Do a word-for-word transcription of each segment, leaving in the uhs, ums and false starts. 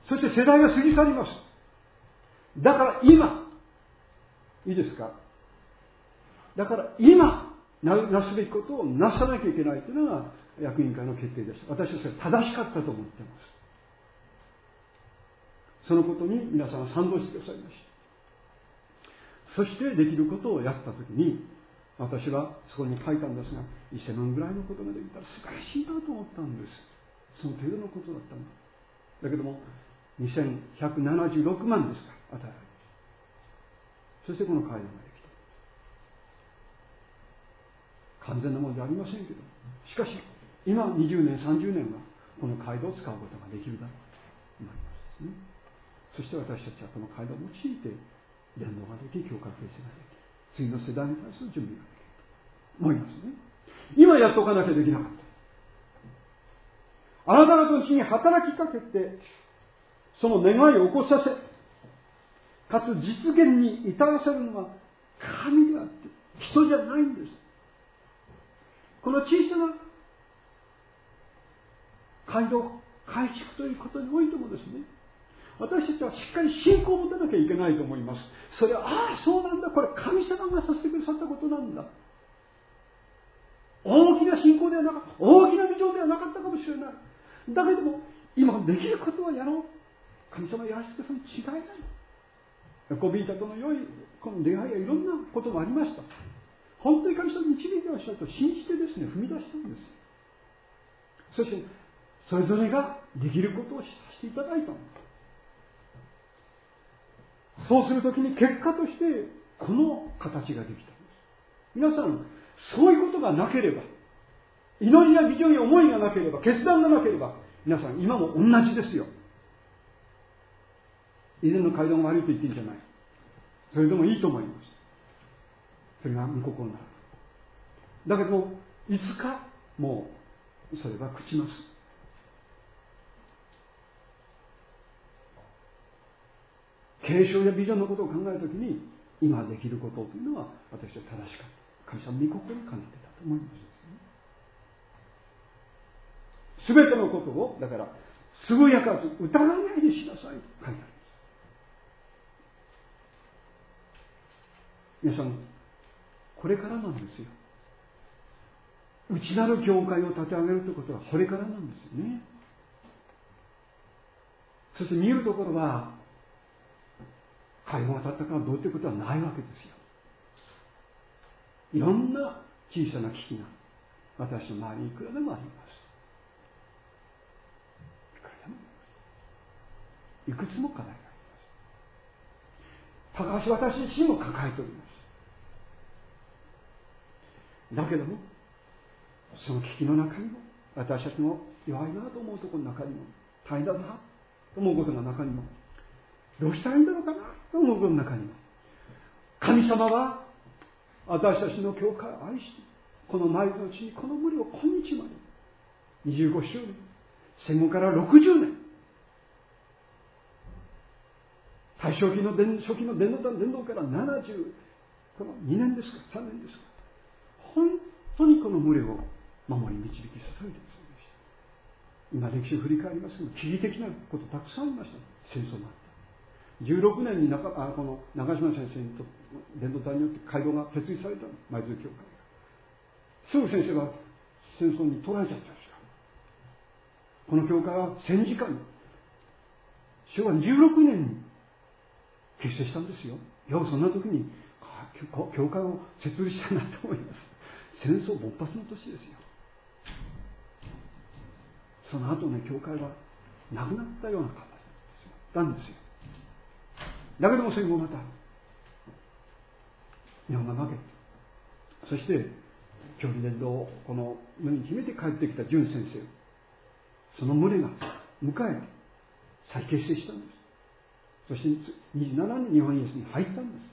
そして世代が過ぎ去ります。だから今、いいですか？だから今、な, なすべきことをなさなきゃいけないというのが役員会の決定です。私はそれ正しかったと思っています。そのことに皆さんが賛同してくださいました。そしてできることをやったときに、私はそこに書いたんですが、せんまんぐらいのことができたら素晴らしいなと思ったんです。その程度のことだったんだ。だけども、にせんひゃくななじゅうろくまんですか、与えられました。そしてこの街道ができた。完全なものではありませんけど、しかし、今にじゅうねん、さんじゅうねんは、この街道を使うことができるだろうと思いますね。そして私たちはこの街道を用いて、伝道ができ、教会形成ができ、次の世代に対する準備ができると思いますね。今やっとかなきゃできなかった。あなた方のうちに働きかけて、その願いを起こさせ、かつ実現に至らせるのは神であって、人じゃないんです。この小さな街道、改築ということにおいてもですね、私たちはしっかり信仰を持たなきゃいけないと思います。それは、ああ、そうなんだ、これ神様がさせてくださったことなんだ。大きな信仰ではなかった、大きなビジョンではなかったかもしれない。だけども、今できることはやろう。神様やらせてくださるに違いない。ヤコビータとの良いこの出会いやいろんなこともありました。本当に神様に導いてらっしゃると信じてですね、踏み出したんです。そしてそれぞれができることをさせていただいたんです。そうするときに結果としてこの形ができたんです。皆さん、そういうことがなければ、祈りやビジョンや思いがなければ、決断がなければ、皆さん今も同じですよ。以前の街道が悪いと言っていいんじゃない。それでもいいと思います。それが無心になる。だけども、いつかもうそれは朽ちます。継承やビジョンのことを考えるときに、今できることというのは私は正しかった。神様の御心にかなっていたと思います。すべてのことを、だから、つぶやかず疑わないでしなさいと書いてある。皆さん、これからなんですよ。内なる教会を立て上げるということはこれからなんですよね。そして見るところは、会話が立ったからどうということはないわけですよ。いろんな小さな危機が私の周りにいくらでもあります。いくらでもいくつも課題があります。高橋私自身も抱えております。だけども、その危機の中にも、私たちの弱いなと思うところの中にも、大変だなと思うことの中にも、どうしたらいいんだろうかなと思うことの中にも、神様は私たちの教会を愛し、この毎日のうちにこの無理を今日までにじゅうごしゅうねん、戦後からろくじゅうねん、大正期の伝初期の伝道伝道からななじゅうこのにねんですかさんねんですか、本当にこの群れを守り導き支えてくださいました。今歴史を振り返りますけど、危機的なことたくさんありました。戦争もあった。じゅうろくねんに中あこの長島先生と伝道隊によって街道が設立されたの、舞鶴教会が。すぐ先生が戦争に取られちゃったんですよ。この教会は戦時下にしょうわじゅうろくねんに結成したんですよ。よくそんな時に教会を設立したなと思います。戦争勃発の年ですよ。その後ね、教会はなくなったような形だったんですよ。だけども戦後また日本が負け、そして教理伝道をこの胸に秘めて帰ってきた純先生をその群れが迎えて再結成したんです。そしてにじゅうななねんに日本イエスに入ったんです。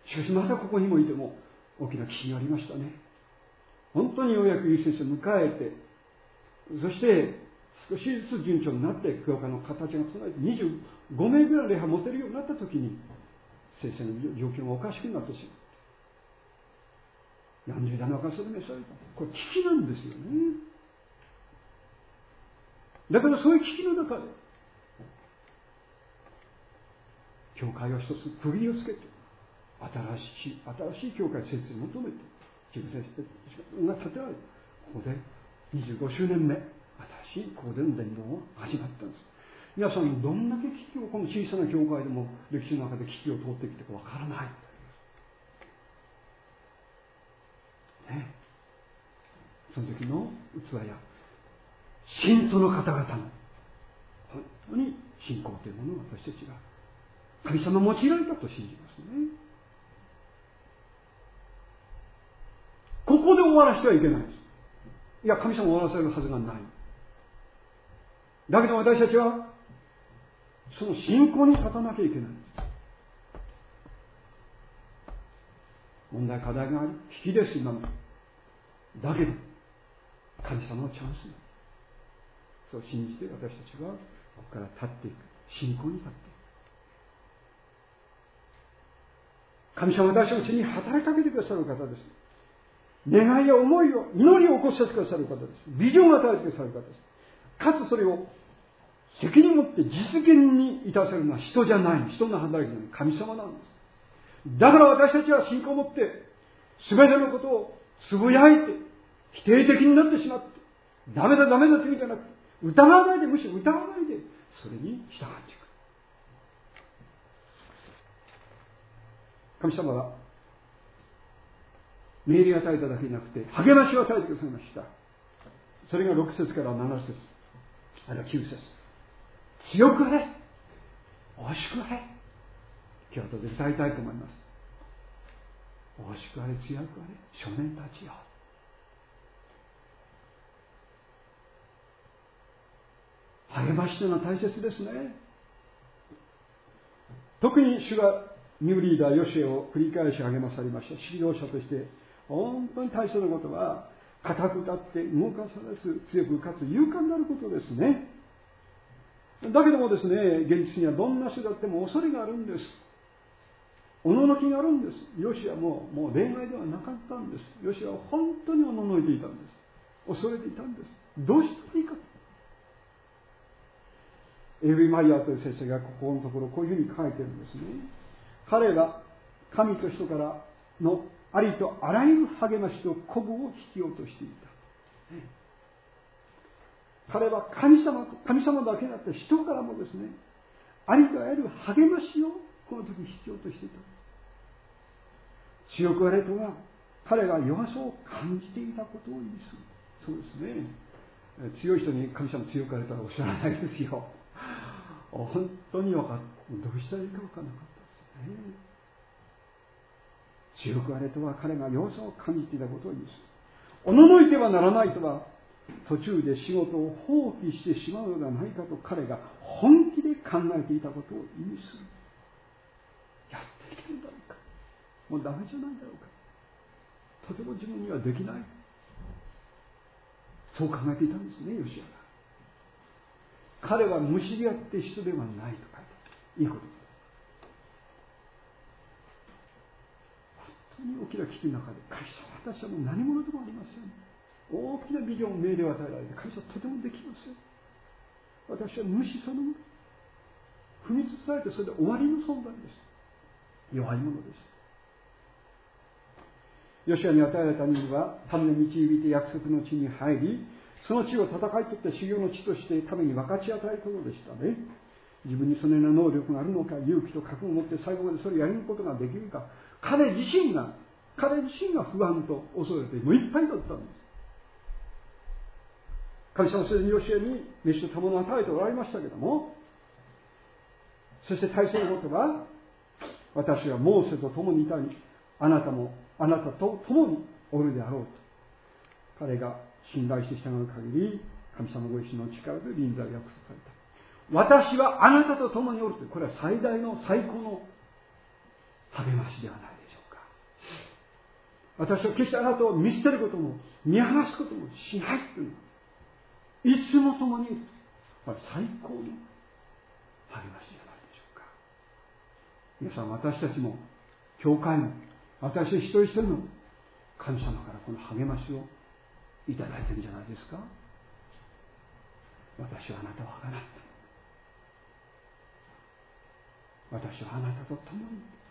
しかしまたここにもいても大きな危機がありましたね。本当にようやく優先生を迎えて、そして少しずつ順調になって教会の形が整えてにじゅうごめいぐらい礼拝持てるようになった時に先生の状況がおかしくなってしまう。よんじゅう代の若さで召された。これ危機なんですよね。 だからそういう危機の中で、教会を一つ区切りをつけて、新しい、新しい教会設置を求めて、自分が建てられた。ここでにじゅうごしゅうねんめ、新しい公伝伝道が始まったんです。皆さん、どんだけ危機を、この小さな教会でも歴史の中で危機を通ってきてかわからない。ね、その時の器や信徒の方々の本当に信仰というものを私たちが神様用いられたと信じますね。ここで終わらせてはいけないです。いや、神様を終わらせるはずがない。だけど私たちはその信仰に立たなきゃいけない。問題課題があり、危機です、今も。だけど神様のチャンスだ。そう信じて私たちはここから立っていく。信仰に立っていく。神様は私たちに働きかけてくださる方です。願いや思いを、祈りを起こしてくださる方です。ビジョンを与えてくださる方です。かつそれを責任を持って実現に至せるのは人じゃない。人の働きじゃない。神様なんです。だから私たちは信仰を持って、全てのことをつぶやいて、否定的になってしまって、ダメだダメだというんじゃなくて、疑わないで、むしろ疑わないで、それに従っていく。神様は、命令を与えただけじゃなくて、励ましを与えてくださいました。それがろく節からなな節、あるいはきゅう節。強くあれ、おしくあれ。今日後で歌いたいと思います。おしくあれ、強くあれ、少年たちよ。励ましというのは大切ですね。特に主がニューリーダーヨシエを繰り返し励まされました。指導者として本当に大切なことは、固く立って動かされず、強くかつ勇敢になることですね。だけどもですね、現実にはどんな人だっても恐れがあるんです。おののきがあるんです。ヨシエはもう、もう恋愛ではなかったんです。ヨシエは本当におののいていたんです。恐れていたんです。どうしていいか。エイブリ・マイヤーという先生がここのところこういうふうに書いてるんですね。彼は神と人からのありとあらゆる励ましと鼓舞を必要としていた。彼は神様と、神様だけだって人からもですね、ありとあらゆる励ましをこの時必要としていた。強くあれとは、彼が弱さを感じていたことを意味する。そうですね。強い人に神様強くあれとはおっしゃらないですよ。本当に分かった。どうしたらいいか分からなかったですね。強くあれとは彼が弱さを感じていたことを意味する。おののいてはならないとは、途中で仕事を放棄してしまうのではないかと彼が本気で考えていたことを意味する。やっていけるんだろうか。もうダメじゃないだろうか。とても自分にはできない。そう考えていたんですね、ヨシアが。彼は虫であって人ではないと書いてある。いいこと。本当に大きな危機の中で、神様、私はもう何者でもありません。大きなビジョン、命令を与えられて、神様はとてもできません。私は虫そのもの。踏みつつされてそれで終わりの存在です。弱いものです。ヨシアに与えられた任務は、民を導いて約束の地に入り、その地を戦い取って修行の地として民に分かち与えることでしたね。自分にそのような能力があるのか、勇気と覚悟を持って最後までそれをやることができるか、彼自身が、彼自身が不安と恐れてもういっぱいだったんです。神様はすでにヨシアに飯と賜物を与えておられましたけども、そして大切なことは、私はモーセと共にいたり、あなたもあなたと共におるであろうと。彼が信頼して従う限り、神様ご自身の力で臨在を約束された。私はあなたと共におるという、これは最大の最高の励ましではないでしょうか。私は決してあなたを見捨てることも見放すこともしないという、いつも共にいる。これは最高の励ましではないでしょうか。皆さん、私たちも教会も私一人一人の神様からこの励ましをいただいているんじゃないですか。 私はあなたをあがなった。私はあなたと共に